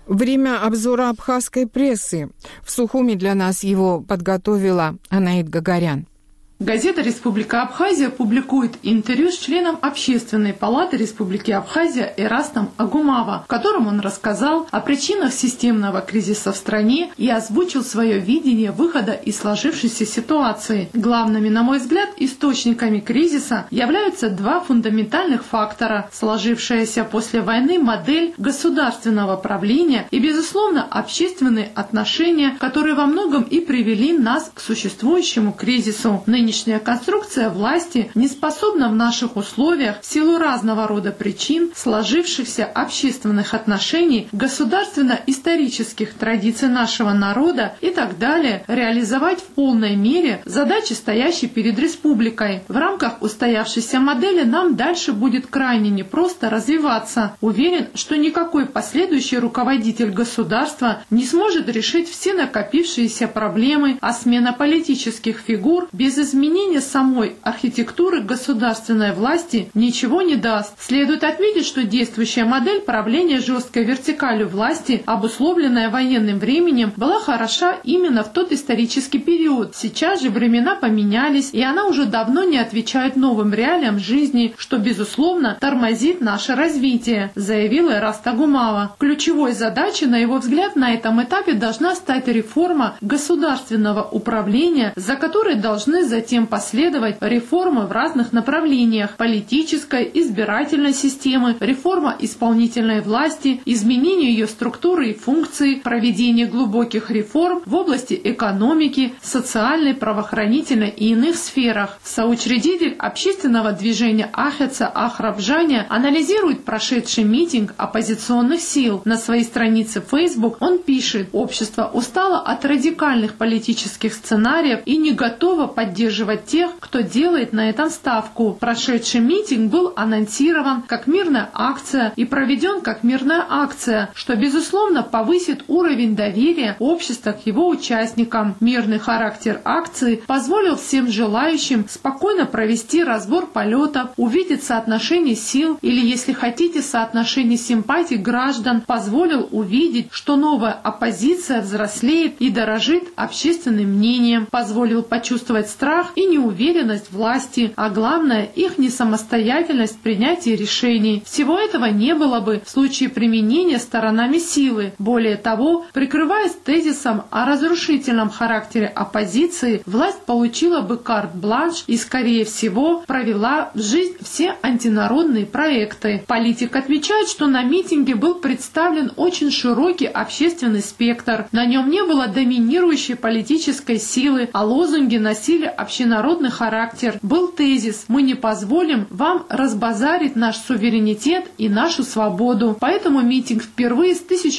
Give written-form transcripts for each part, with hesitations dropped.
Время обзора абхазской прессы. В Сухуми для нас его подготовила Анаит Гагарян. Газета «Республика Абхазия» публикует интервью с членом Общественной палаты Республики Абхазия Эрастом Агумава, в котором он рассказал о причинах системного кризиса в стране и озвучил свое видение выхода из сложившейся ситуации. Главными, на мой взгляд, источниками кризиса являются два фундаментальных фактора: сложившаяся после войны модель государственного правления и, безусловно, общественные отношения, которые во многом и привели нас к существующему кризису. Нынешняя конструкция власти не способна в наших условиях в силу разного рода причин, сложившихся общественных отношений, государственно-исторических традиций нашего народа и так далее, реализовать в полной мере задачи, стоящие перед республикой. В рамках устоявшейся модели нам дальше будет крайне непросто развиваться. Уверен, что никакой последующий руководитель государства не сможет решить все накопившиеся проблемы, а смена политических фигур без изменения самой архитектуры государственной власти ничего не даст. Следует отметить, что действующая модель правления жесткой вертикалью власти, обусловленная военным временем, была хороша именно в тот исторический период. Сейчас же времена поменялись, и она уже давно не отвечает новым реалиям жизни, что, безусловно, тормозит наше развитие, заявил Эраст Агумава. Ключевой задачей, на его взгляд, на этом этапе должна стать реформа государственного управления, за которой должны затем последовать реформы в разных направлениях: политической, избирательной системы, реформа исполнительной власти, изменение ее структуры и функций, проведение глубоких реформ в области экономики, социальной, правоохранительной и иных сферах. Соучредитель общественного движения Ахеца Ахрабжаня анализирует прошедший митинг оппозиционных сил. На своей странице Facebook он пишет: «Общество устало от радикальных политических сценариев и не готово поддерживать тех, кто делает на этом ставку. Прошедший митинг был анонсирован как мирная акция и проведен как мирная акция, что, безусловно, повысит уровень доверия общества к его участникам. Мирный характер акции позволил всем желающим спокойно провести разбор полетов, увидеть соотношение сил или, если хотите, соотношение симпатий граждан, позволил увидеть, что новая оппозиция взрослеет и дорожит общественным мнением, позволил почувствовать страх и неуверенность власти, а главное, их несамостоятельность в принятии решений. Всего этого не было бы в случае применения сторонами силы. Более того, прикрываясь тезисом о разрушительном характере оппозиции, власть получила бы карт-бланш и, скорее всего, провела в жизнь все антинародные проекты». Политик отмечает, что на митинге был представлен очень широкий общественный спектр. На нем не было доминирующей политической силы, а лозунги носили общенародный характер. Был тезис: «Мы не позволим вам разбазарить наш суверенитет и нашу свободу». Поэтому митинг впервые с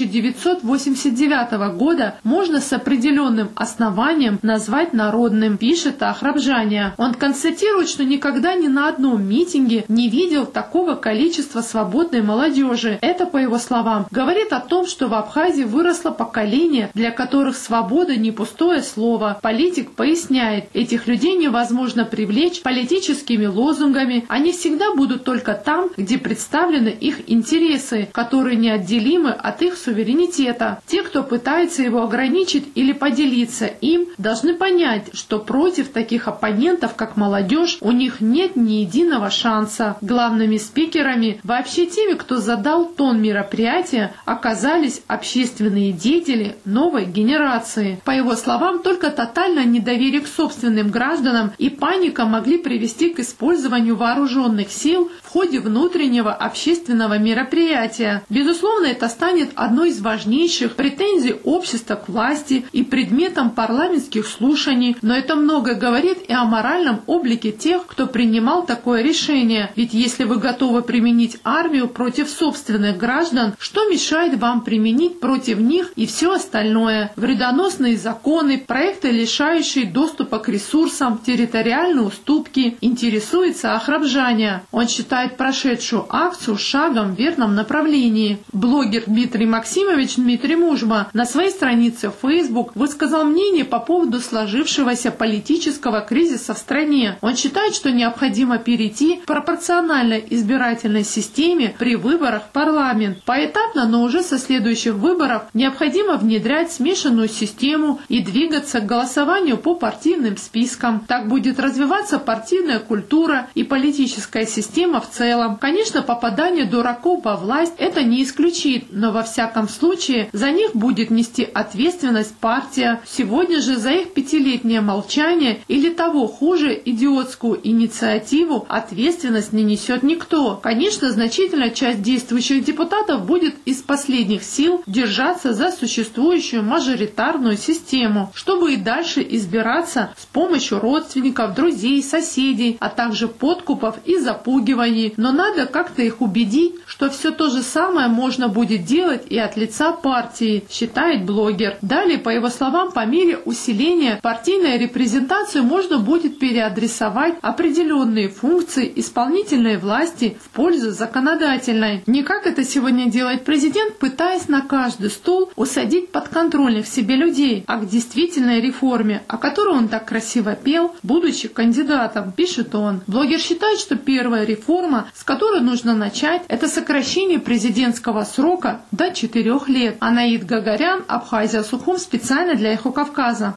1989 года можно с определенным основанием назвать народным, пишет Ахрабжаня. Он констатирует, что никогда ни на одном митинге не видел такого количества свободной молодежи. Это, по его словам, говорит о том, что в Абхазии выросло поколение, для которых свобода не пустое слово. Политик поясняет: этих людей невозможно привлечь политическими лозунгами, они всегда будут только там, где представлены их интересы, которые неотделимы от их суверенитета. Те, кто пытается его ограничить или поделиться им, должны понять, что против таких оппонентов, как молодежь, у них нет ни единого шанса. Главными спикерами, вообще теми, кто задал тон мероприятия, оказались общественные деятели новой генерации. По его словам, только тотальное недоверие к собственным гражданам и паника могли привести к использованию вооруженных сил в ходе внутреннего общественного мероприятия. Безусловно, это станет одной из важнейших претензий общества к власти и предметом парламентских слушаний, но это многое говорит и о моральном облике тех, кто принимал такое решение. Ведь если вы готовы применить армию против собственных граждан, что мешает вам применить против них и все остальное? Вредоносные законы, проекты, лишающие доступа к ресурсам, интересам, территориальные уступки, интересуется охрабжание. Он считает прошедшую акцию шагом в верном направлении. Блогер Дмитрий Максимович Дмитрий Мужма на своей странице в Facebook высказал мнение по поводу сложившегося политического кризиса в стране. Он считает, что необходимо перейти к пропорциональной избирательной системе при выборах в парламент. Поэтапно, но уже со следующих выборов необходимо внедрять смешанную систему и двигаться к голосованию по партийным спискам. Так будет развиваться партийная культура и политическая система в целом. Конечно, попадание дураков во власть это не исключит, но во всяком случае за них будет нести ответственность партия. Сегодня же за их пятилетнее молчание или того хуже идиотскую инициативу ответственность не несет никто. Конечно, значительная часть действующих депутатов будет из последних сил держаться за существующую мажоритарную систему, чтобы и дальше избираться с помощью родственников, друзей, соседей, а также подкупов и запугиваний. Но надо как-то их убедить, что все то же самое можно будет делать и от лица партии, считает блогер. Далее, по его словам, по мере усиления партийной репрезентации можно будет переадресовать определенные функции исполнительной власти в пользу законодательной. Не как это сегодня делает президент, пытаясь на каждый стул усадить подконтрольных себе людей, а к действительной реформе, о которой он так красиво пел, будучи кандидатом, пишет он. Блогер считает, что первая реформа, с которой нужно начать, это сокращение президентского срока до 4 лет. Анаид Гагарян, Абхазия, Сухум, специально для Эхо Кавказа.